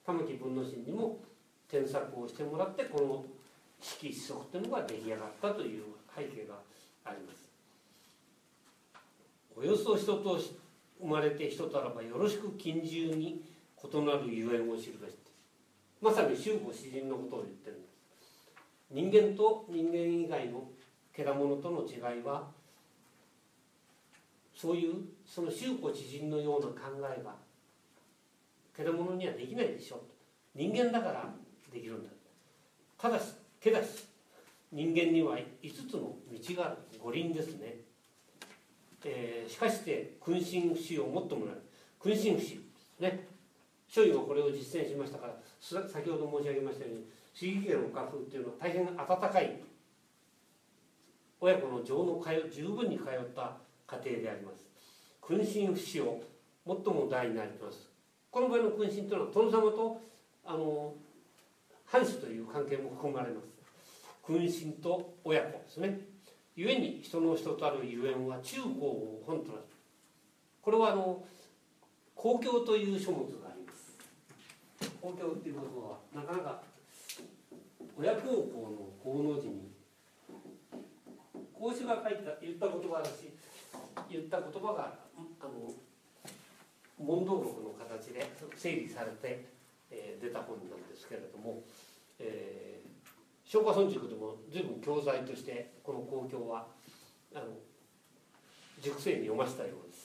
玉木文之進にも添削をしてもらって、この式子則というのが出来上がったという背景があります。およそ人と生まれて人たらばよろしく近従に異なるゆえんを知るべし、まさに宗吾詩人のことを言ってるんです。人間と人間以外の獣との違いは、そういうその宗吾詩人のような考えが獣にはできないでしょう。人間だからできるんだ。ただし人間には5つの道がある。五輪ですね。しかして君臣不死をもっともらう。君臣不死ね。書院はこれを実践しましたから、先ほど申し上げましたように、市議家の家風っていうのは大変温かい親子の情の十分に通った家庭であります。君臣不死を最も大になります。この場合の君臣というのは殿様と藩主という関係も含まれます。君臣と親子ですね。故に人の人たるゆえんは中高を本となる。これは公共という書物があります。公共ということはなかなか親孝行の孝の字に孔子が言った言葉だし、言った言葉が問答録の形で整理されて、出た本なんですけれども、松下村塾でも随分教材としてこの公共は塾生に読ませたようです。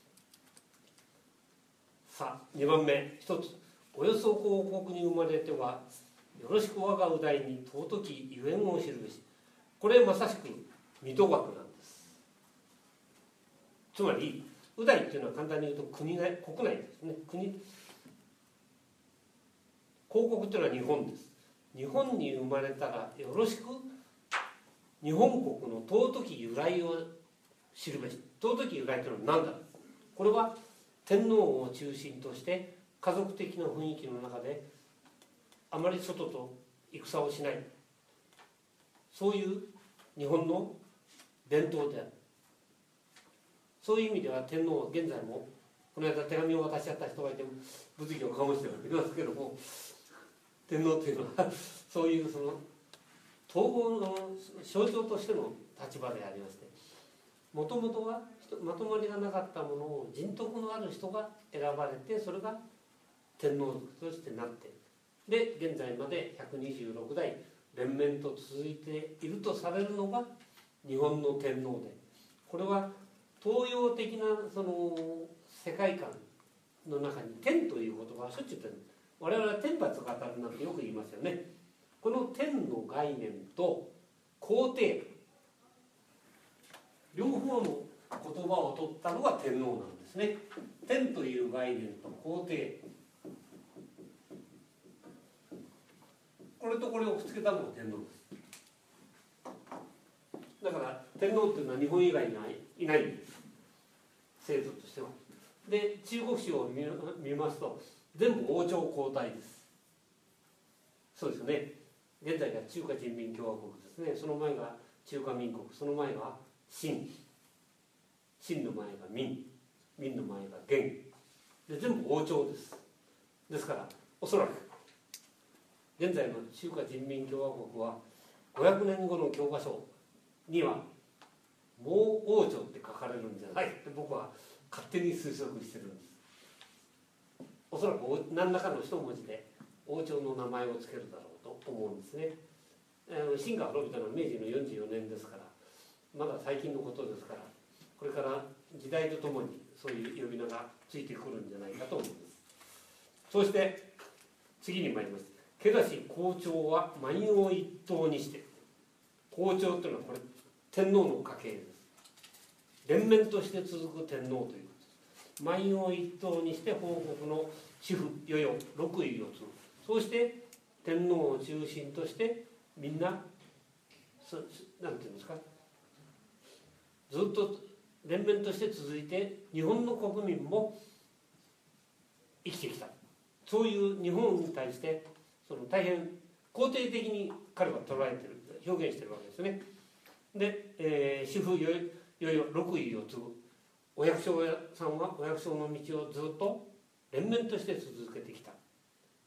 さあ2番目、一つ、およそ広国に生まれてはよろしく我が右大に尊きゆえんを知るべし。これまさしく水戸学なんです。つまり右大っていうのは簡単に言うと国内ですね。広国というのは日本です。日本に生まれたらよろしく日本国の尊き由来を知るべし。尊き由来というのは何だ。これは天皇を中心として家族的な雰囲気の中であまり外と戦をしない、そういう日本の伝統である。そういう意味では天皇は現在も、この間手紙を渡し合った人がいて物議を醸しておりますけども、天皇というのはそういうその統合の象徴としての立場でありまして、もともとはまとまりがなかったものを人徳のある人が選ばれて、それが天皇としてなって、で現在まで126代連綿と続いているとされるのが日本の天皇で、これは東洋的なその世界観の中に天という言葉はしょっちゅう言ってる。我々は天罰が当たるなんてよく言いますよね。この天の概念と皇帝、両方の言葉を取ったのが天皇なんですね。天という概念と皇帝、これとこれをくっつけたのが天皇です。だから天皇っていうのは日本以外にはいないんです、制度としては。で中国史を見ますと全部王朝交代です。そうですよね。現在が中華人民共和国ですね。その前が中華民国、その前が清の前が明の前が元で、全部王朝です。ですからおそらく現在の中華人民共和国は500年後の教科書にはもう王朝って書かれるんじゃないって僕は勝手に推測してるんです。おそらく何らかの一文字で王朝の名前を付けるだろうと思うんですね。秦が滅びたのは明治の44年ですから、まだ最近のことですから、これから時代とともにそういう呼び名がついてくるんじゃないかと思います。そして次に参ります。けだし皇朝は万葉一統にして、皇朝というのはこれ天皇の家系です。連綿として続く天皇ということです。万葉一統にして報国の主婦世々六位を継ぐ。そうして天皇を中心としてみんななんていうんですか、ずっと連綿として続いて日本の国民も生きてきた。そういう日本に対してその大変肯定的に彼は捉えてる、表現してるわけですね。で、主婦世々六位を継ぐ。お役所さんはお役所の道をずっと連綿として続けてきた。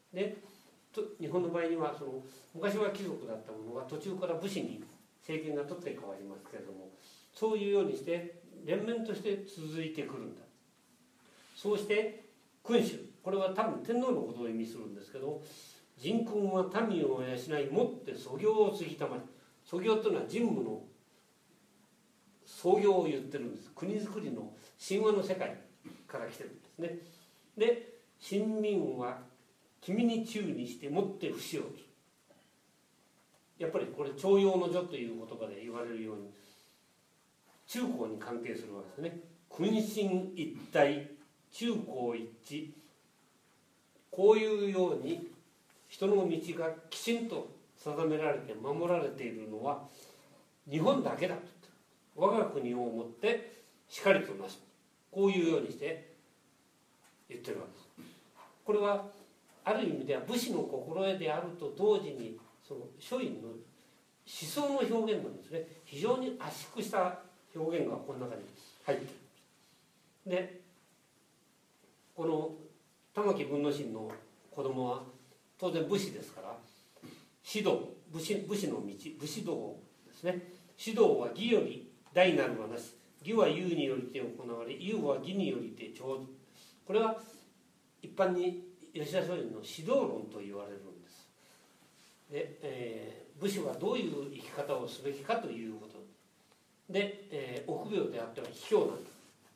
で日本の場合には昔は貴族だったものが途中から武士に政権が取って変わりますけれども、そういうようにして連綿として続いてくるんだ。そうして君主、これは多分天皇のことを意味するんですけど、人君は民を養いもって祖業を継ぎたまり、祖業というのは人務の創業を言ってるんです。国づくりの神話の世界から来てるんですね。で、臣民は君に忠にしてもって不死をする。やっぱりこれ徴用の序という言葉で言われるように中高に関係するわけですね。君臣一体、中高一致、こういうように人の道がきちんと定められて守られているのは日本だけだと。我が国をもってしかりとなす、こういうようにして言ってるわけです。これはある意味では武士の心得であると同時に書院の思想の表現なんですね。非常に圧縮した表現がこの中に入っている。で、この玉木文之進の子供は当然武士ですから、士道、武士の道、武士道ですね。士道は義より大なるはなし、義は勇によりて行われ、勇は義によりて長ず。これは一般に吉田松陰の指導論と言われるんです。で、武士はどういう生き方をすべきかということで、臆病であっては卑怯なんです。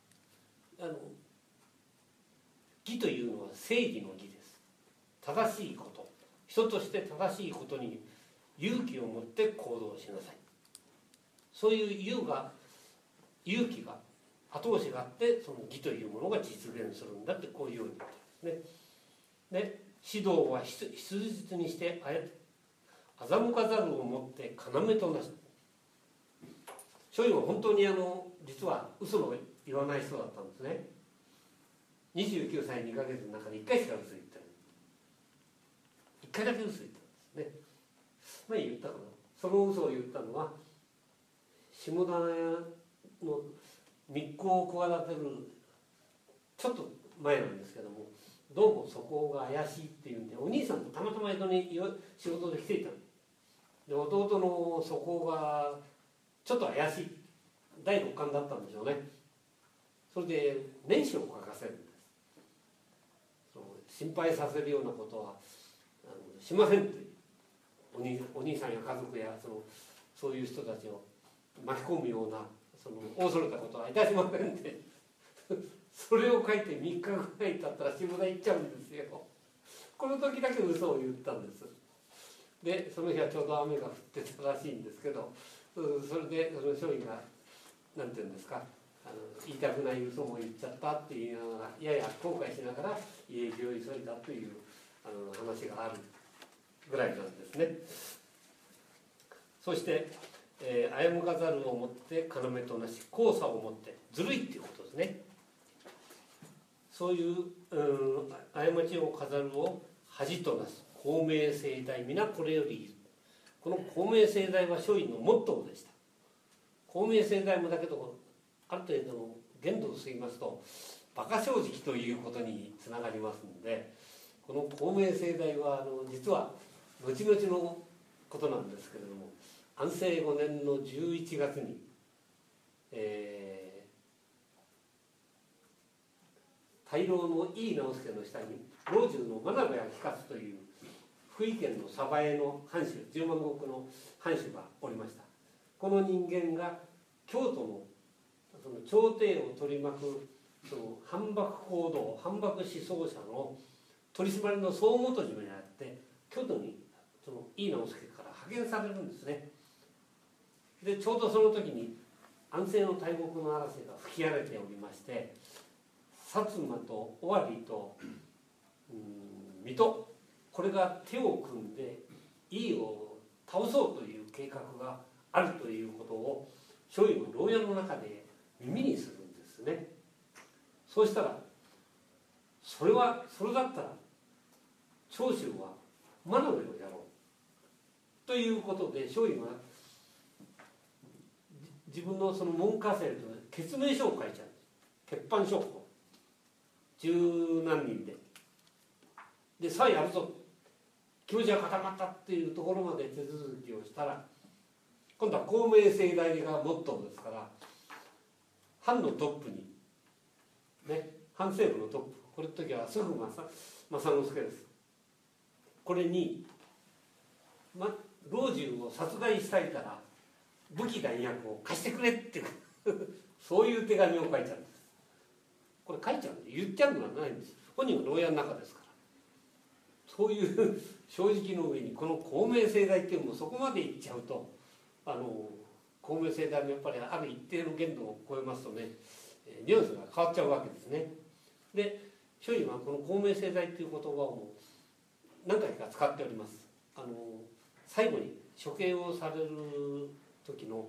義というのは正義の義です。正しいこと、人として正しいことに勇気を持って行動しなさい。そういう勇気が後押しがあって、その義というものが実現するんだって、こういうように言ってるんですね。で、指導は必実にして欺かざるをもって要となす。松陰は本当に実は嘘の言わない人だったんですね。29歳2ヶ月の中で1回しか嘘言ってない。1回だけ嘘言ったんですね。前言ったかな。その嘘を言ったのは下田屋の密航を企てるちょっと前なんですけども、どうもそこが怪しいっていうんで、お兄さんとたまたま江戸に仕事で来ていたので、弟のそこがちょっと怪しい、第六感だったんでしょうね。それで念書を書かせるんです。心配させるようなことはしませんという、お兄さんや家族やそういう人たちを巻き込むような恐れたことはいたしませんってそれを書いて3日ぐらい経ったら下田行っちゃうんですよ。この時だけ嘘を言ったんです。でその日はちょうど雨が降ってたらしいんですけど、それで松陰が何て言うんですか、言いたくない嘘も言っちゃったって言いながら、やや後悔しながら家路を急いだという話があるぐらいなんですね。そして危かざるをもって要となし、交差をもってずるいっていうことですね。そういう過ちを飾るを恥となす公明正大、皆これよりいる。この公明正大は松陰のモットーでした。公明正大もだけどある程度の限度を過ぎますと馬鹿正直ということにつながりますので、この公明正大は実は後々のことなんですけれども、安政5年の11月に、大老の井伊直弼の下に老中の真鍋昭勝という福井県の鯖江の藩主、10万石の藩主がおりました。この人間が京都のその朝廷を取り巻く反幕行動、反幕思想者の取り締まりの総元締めにあって京都に井伊直弼から派遣されるんですね。でちょうどその時に安政の大国の嵐が吹き荒れておりまして、薩摩と尾張と水戸、これが手を組んで井伊を倒そうという計画があるということを松陰の牢屋の中で耳にするんですね。そうしたらそれだったら長州は真鍋をやろうということで、松陰は自分のその門下生と決命書を書いちゃうんです。決判書を十何人でさあやるぞ気持ちが固まったっていうところまで手続きをしたら、今度は公明正大がモットーですから、藩のトップにね、藩政府のトップ、これの時は菅正之助です。これに、老中を殺害したいから武器弾薬を貸してくれっていうそういう手紙を書いちゃうんです。これ書いちゃうんで、言っちゃうのはないんです。本人は牢屋の中ですから。そういう正直の上に、この公明正大っていうのもそこまでいっちゃうと、公明正大もやっぱりある一定の限度を超えますとね、ニュアンスが変わっちゃうわけですね。で、松陰はこの公明正大っていう言葉を何回か使っております。最後に処刑をされる時の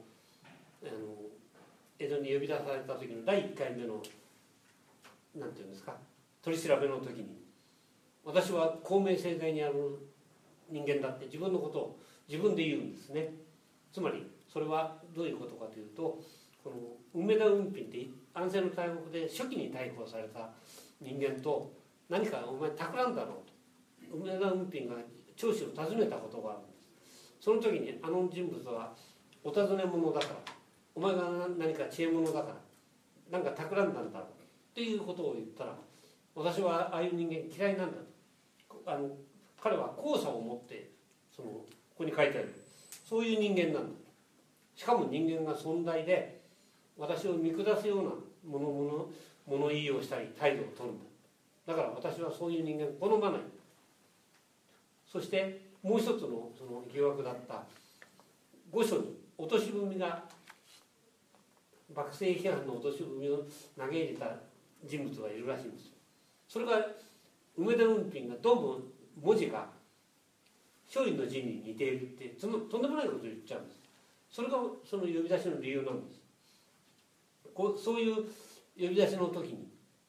江戸に呼び出された時の第1回目のなんていうんですか、取り調べの時に、私は公明正大にある人間だって自分のことを自分で言うんですね。つまりそれはどういうことかというと、この梅田運品って安政の大獄で初期に逮捕された人間と、何かお前企んだろうと梅田運品が長州を訪ねたことがあるんです。その時にあの人物はお尋ね者だから、お前が何か知恵者だから何か企んだんだろうっていうことを言ったら、私はああいう人間嫌いなんだと。彼は後者を持ってここに書いてあるそういう人間なんだ。しかも人間が尊大で私を見下すような物言いをしたり態度を取るんだ。だから私はそういう人間好まない。そしてもう一つのその疑惑だった御所に落とし踏が、幕政批判の落とし踏を投げ入れた人物がいるらしいんです。それが梅田運品がどうも文字が松陰の字に似ているってとんでもないことを言っちゃうんです。それがその呼び出しの理由なんです。そういう呼び出しの時に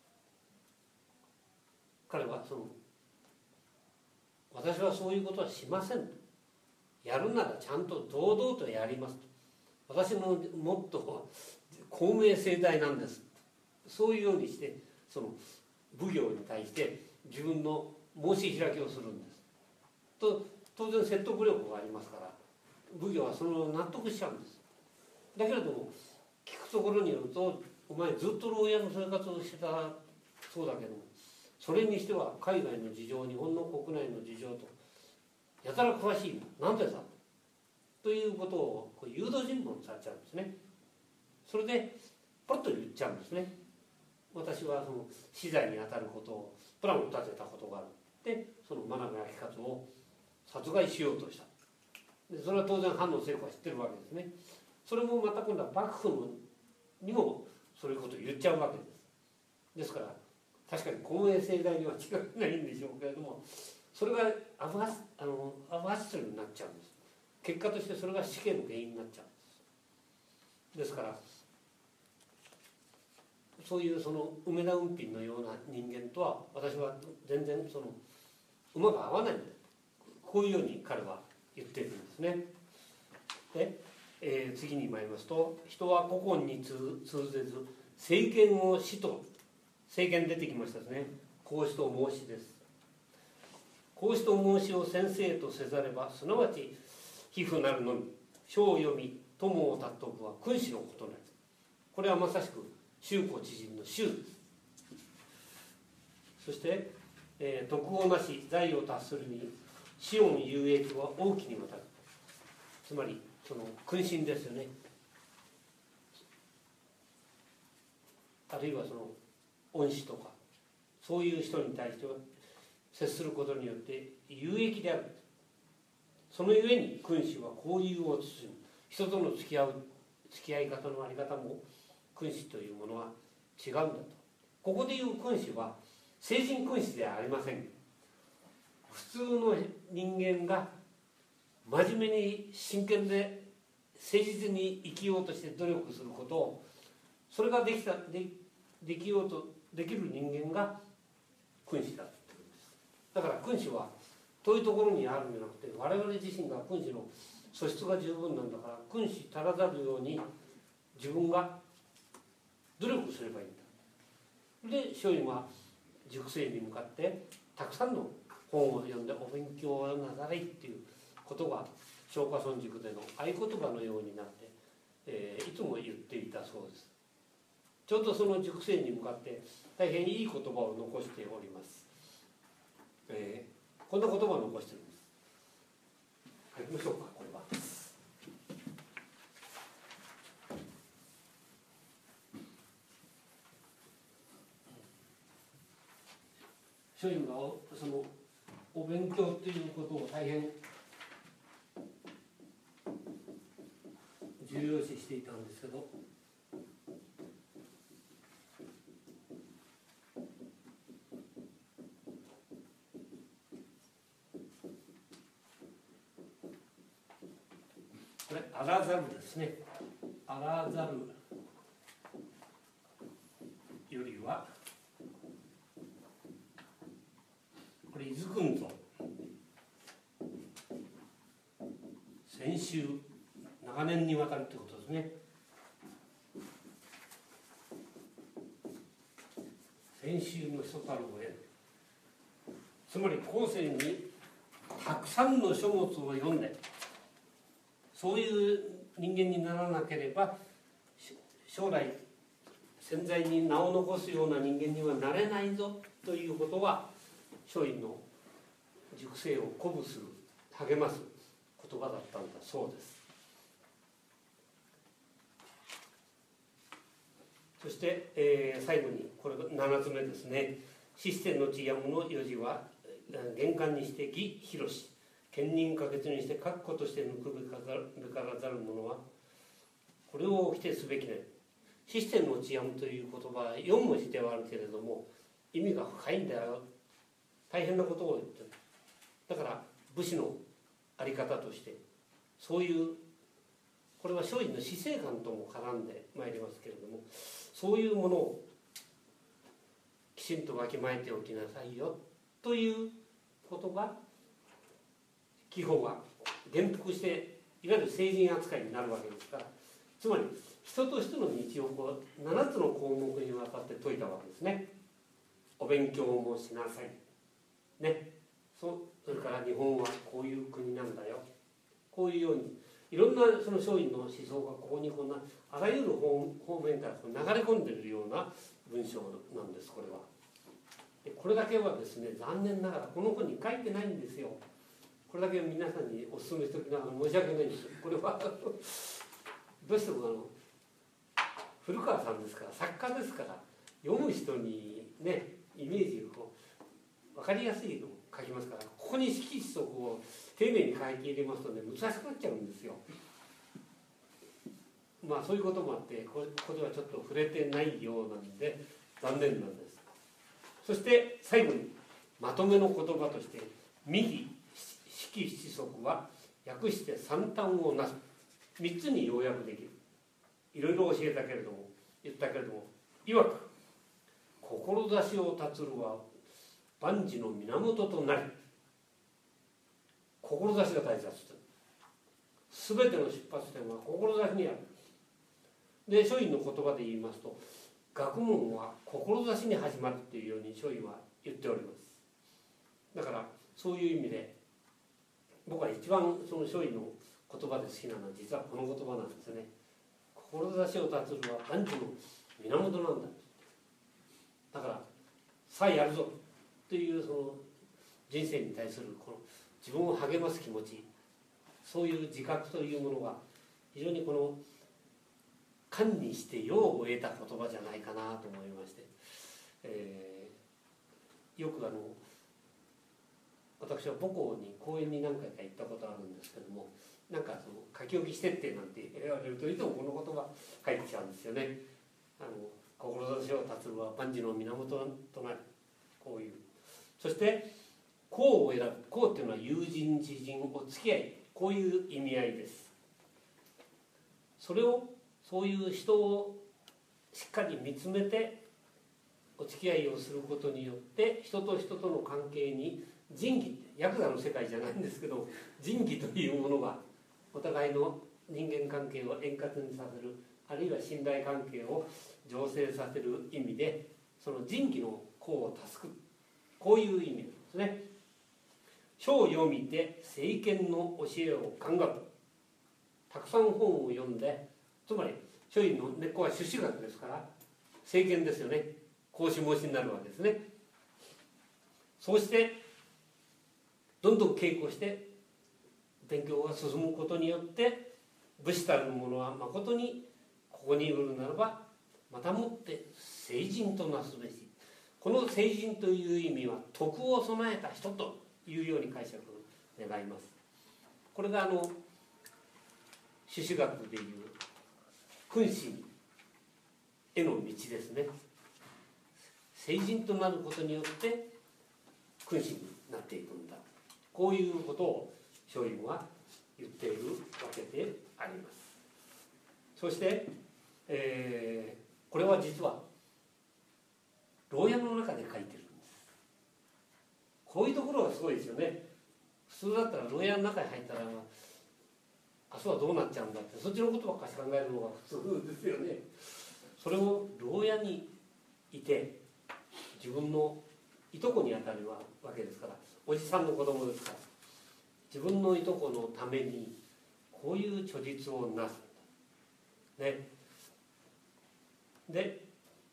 彼は私はそういうことはしませんと。やるならちゃんと堂々とやりますと。私のモットーは公明正大なんです。そういうようにしてその奉行に対して自分の申し開きをするんですと。当然説得力がありますから奉行はその納得しちゃうんです。だけれども聞くところによると、お前ずっと牢屋の生活をしてたそうだけども、それにしては海外の事情、日本の国内の事情とやたら詳しいな、なんでさということを誘導尋問されちゃうんですね。それでポロッと言っちゃうんですね。私はその死罪にあたることをプランを立てたことがある。でその真鍋昭勝を殺害しようとした。でそれは当然藩の政府は知ってるわけですね。それもまた今度は幕府にもそういうことを言っちゃうわけです。ですから確かに公明正大には違いないんでしょうけれども、それがアブハッスルになっちゃうんです。結果としてそれが死刑の原因になっちゃうんです。ですからそういうその梅田運品のような人間とは私は全然馬が合わないんだ、こういうように彼は言っているんですね。で、次に参りますと、人は古今に通ぜず政権を死と、政権出てきましたですね。孔子と孟子です。孔子と孟子を先生とせざれば、すなわち皮膚なるのみ、書を読み友を尊くは君子のことなり。これはまさしく宗公知人の宗です。そして、徳をなし財を達するに子孫有益は大きにわたる。つまりその君臣ですよね。あるいはその恩師とかそういう人に対しては接することによって有益である。そのゆえに君子は交友を慎む。人との付き合い方のあり方も君子というものは違うんだと。ここでいう君子は聖人君子ではありません。普通の人間が真面目に真剣で誠実に生きようとして努力することを、それができようとできる人間が君子だということです。だから君子は遠いところにあるんじゃなくて、我々自身が君子の素質が十分なんだから、君子足らざるように自分が努力すればいいんだ。で松陰は塾生に向かってたくさんの本を読んでお勉強なされっていうことが松下村塾での合言葉のようになって、いつも言っていたそうです。ちょうどその塾生に向かって大変いい言葉を残しております。こんな言葉を残してるんです。書きましょうか、これは。書院がそのお勉強ということを大変重要視していたんですけど、これあらざるですね。あらざるよりはこれ伊豆群像先週長年にわたるということですね。先週の人たるを得る、つまり後世にたくさんの書物を読んでそういう人間にならなければ将来潜在に名を残すような人間にはなれないぞということは松陰の塾生を鼓舞する励ます言葉だったんだそうです。そして、最後にこれ7つ目ですね。システムの治安の四字は玄関にして義広し兼任可決にして確固として抜くべからざる者はこれを否定すべきない。システムの治安という言葉は4文字ではあるけれども意味が深いんだよ。大変なことを言ってる。だから武士の在り方としてそういうこれは松陰の死生観とも絡んでまいりますけれどもそういうものをきちんとわきまえておきなさいよということが紀宝が元服していわゆる成人扱いになるわけですから、つまり人としての道をこう7つの項目にわたって説いたわけですね。お勉強もしなさいね、それから日本はこういう国なんだよ、こういうようにいろんなその松陰の思想がここにこんなあらゆる方面から流れ込んでいるような文章なんです。これはこれだけはですね残念ながらこの本に書いてないんですよ。これだけ皆さんにお勧めしておきながら申し訳ないんです。これはどうしても古川さんですから作家ですから読む人にねイメージを分かりやすいのを書きますから、ここに色紙とこう丁寧に書いて入れますとね難しくなっちゃうんですよ。まあそういうこともあってここではちょっと触れてないようなんで残念なんです。そして最後にまとめの言葉として右式七則は訳して三端をなす3つに要約できる。いろいろ教えたけれども言ったけれどもいわく志を立つるは万事の源となり、志が大切です。全ての出発点は志にある。で松陰の言葉で言いますと学問は志に始まるっていうように松陰は言っております。だからそういう意味で僕は一番その松陰の言葉で好きなのは実はこの言葉なんですね。志を立つるは万事の源なんだ。だからさあやるぞというその人生に対するこの自分を励ます気持ち、そういう自覚というものが非常にこの堪にして用を得た言葉じゃないかなと思いまして、よく私は母校に講演に何回か行ったことあるんですけども、なんかその書き置きしてってなんて言われるといつもこの言葉書いてきちゃうんですよね。志を立つるは万事の源となる、こういう。そして公を選ぶ、公っていうのは友人知人お付き合い、こういう意味合いです。それをそういう人をしっかり見つめてお付き合いをすることによって人と人との関係に仁義ってヤクザの世界じゃないんですけど仁義というものがお互いの人間関係を円滑にさせる、あるいは信頼関係を醸成させる意味でその仁義の功を助く、こういう意味ですね。 書を読みて聖賢の教えを考え、たくさん本を読んで、つまり書院の根っこは朱子学ですから聖賢ですよね。孔子孟子になるわけですね。そうしてどんどん稽古して勉強が進むことによって、武士たる者はまことにここにいるならばまたもって聖人となすべし。この聖人という意味は徳を備えた人というように解釈願います。これが朱子学でいう君子への道ですね。聖人となることによって君子になっていくんだ、こういうことを松陰は言っているわけであります。そして、これは実は牢屋の中で書いてるんです。こういうところがすごいですよね。普通だったら牢屋の中に入ったら明日はどうなっちゃうんだって、そっちのことばっかし考えるのが普通ですよね。それを牢屋にいて、自分のいとこにあたるわけですから、おじさんの子供ですから、自分のいとこのためにこういう著実をなすんだ、ね、で、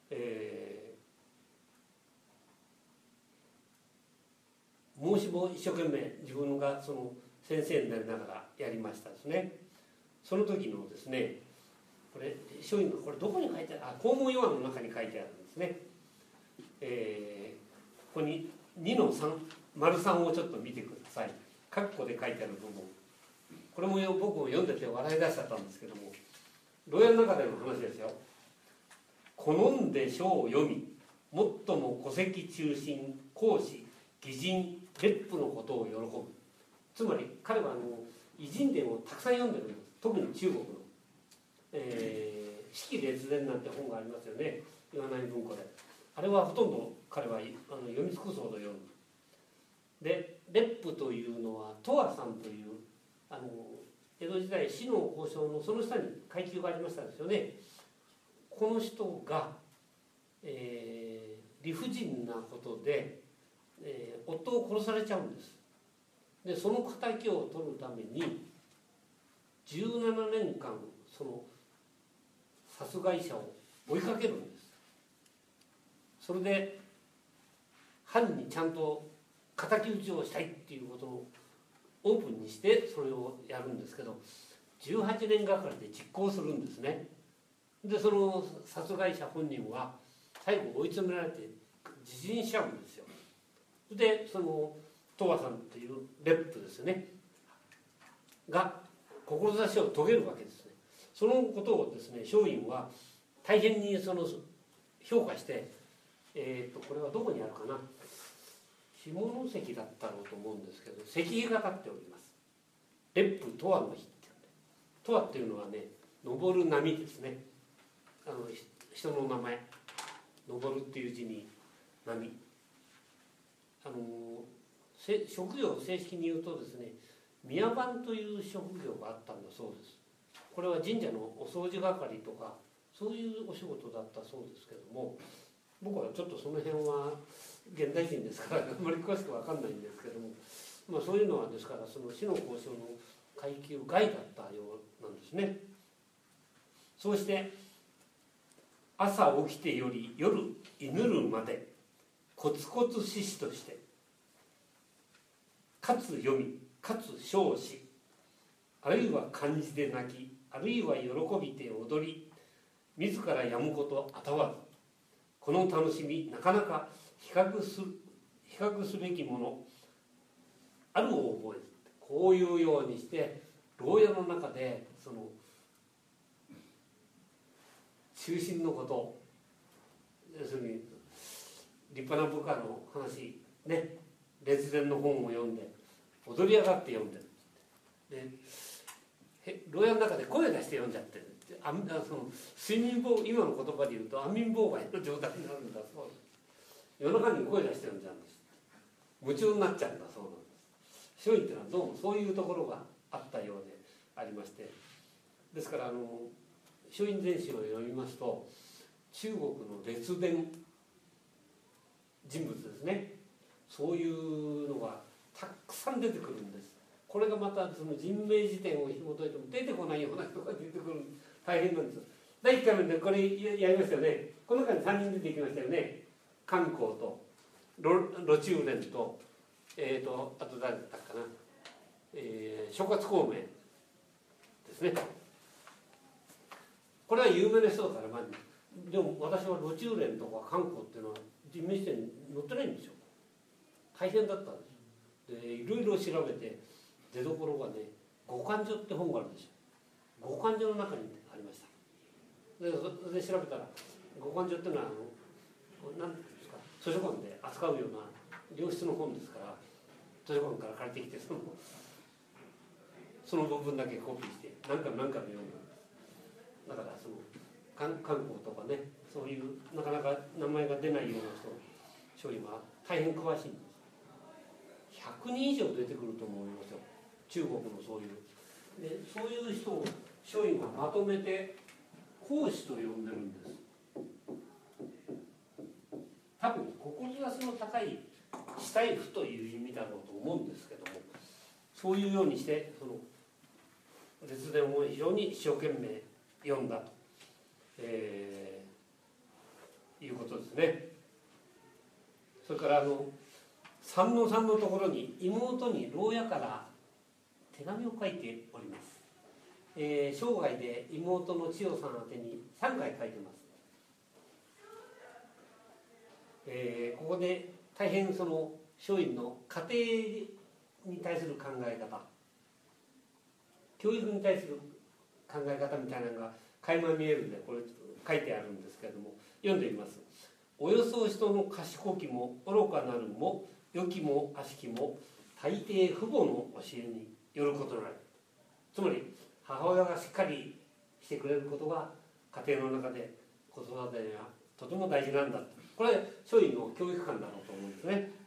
孟子も一生懸命自分がその先生になりながらやりましたですね。その時のですね、これ松陰がこれどこに書いてある、黄門要案の中に書いてあるんですね。ここに2の3、丸3をちょっと見てください。括弧で書いてある部分、これも僕も読んでて笑い出しちゃったんですけども、牢屋の中での話ですよ。好んで書を読み、最も戸籍中心、講師、義人、烈婦のことを喜ぶ。つまり彼は偉人伝をたくさん読んでるんです。特に中国の四季列伝なんて本がありますよね、岩波文庫で。あれはほとんど彼は読み尽くすほど読む。で烈婦というのは十和さんという江戸時代死の交渉のその下に階級がありましたですよね。この人が、理不尽なことで、夫を殺されちゃうんです。でその敵を取るために17年間その殺害者を追いかけるんです。それで藩にちゃんと敵討ちをしたいっていうことをオープンにしてそれをやるんですけど、18年がかりで実行するんですね。でその殺害者本人は最後追い詰められて自尽しちゃうんですよ。でその十和さんという烈婦ですねが志を遂げるわけですね。そのことをですね松陰は大変にその評価して、これはどこにあるかな、下関だったろうと思うんですけど、石碑が立っております。烈婦十和の碑っていうんで、十和っていうのはね、登る波ですね。人の名前、登るっていう字に波、職業を正式に言うとですね、宮番という職業があったんだそうです。これは神社のお掃除係とかそういうお仕事だったそうですけども、僕はちょっとその辺は現代人ですからあまり詳しく分かんないんですけども、まあ、そういうのはですからその死の交渉の階級外だったようなんですね。そうして朝起きてより夜祈るまでコツコツ志士として、かつ読みかつ唱し、あるいは漢字で泣き、あるいは喜びて踊り、自らやむことあたわず、この楽しみなかなか比較すべきものあるを覚えず、こういうようにして牢屋の中でその中心のこと、要するに立派な部下の話ね、列伝の本を読んで踊り上がって読んでる。で牢屋の中で声出して読んじゃってる。その睡眠妨、今の言葉で言うと安眠妨害の状態になるんだそうです。夜中に声出して読んじゃうんです。夢中になっちゃうんだそうなんです。松陰っていうのはどうもそういうところがあったようでありまして、ですから松陰全史を読みますと、中国の列伝人物ですね、そういうのがたたくさん出てくるんです。これがまたその人名辞典を紐解いても出てこないような人が出てくる、大変なんです。第1回目でこれやりましたよね。この中に3人出てきましたよね。漢光とロチウレンと、あと誰だったかな、諸葛孔明ですね。これは有名な人だからまあでも私はロチウレンとか漢光っていうのは人名辞典に載ってないんですよ。大変だったんです。でいろいろ調べて出どころがね「五漢書」って本があるんですよ。五漢書の中にありました。でそれで調べたら五漢書っていうのは何ていうんですか、図書館で扱うような良質の本ですから、図書館から借りてきてその部分だけコピーして何回も読む。だからその漢光とかね、そういうなかなか名前が出ないような人、松陰は大変詳しいんです。100人以上出てくると思いますよ、中国のそういう。でそういう人を松陰がまとめて孔子と呼んでるんです。多分志の高い士大夫という意味だろうと思うんですけども、そういうようにしてその列伝を非常に一生懸命読んだと、いうことですね。それから三のところに妹に牢屋から手紙を書いております。生涯で妹の千代さん宛てに3回書いてます。ここで大変その松陰の家庭に対する考え方、教育に対する考え方みたいなのが垣間見えるんで、これ書いてあるんですけれども、読んでみます。およそ人の賢きも愚かなるも良きも悪しきも大抵父母の教えによることなり。つまり母親がしっかりしてくれることが家庭の中で子育てにはとても大事なんだ。これ松陰の教育観だろうと思うんですね。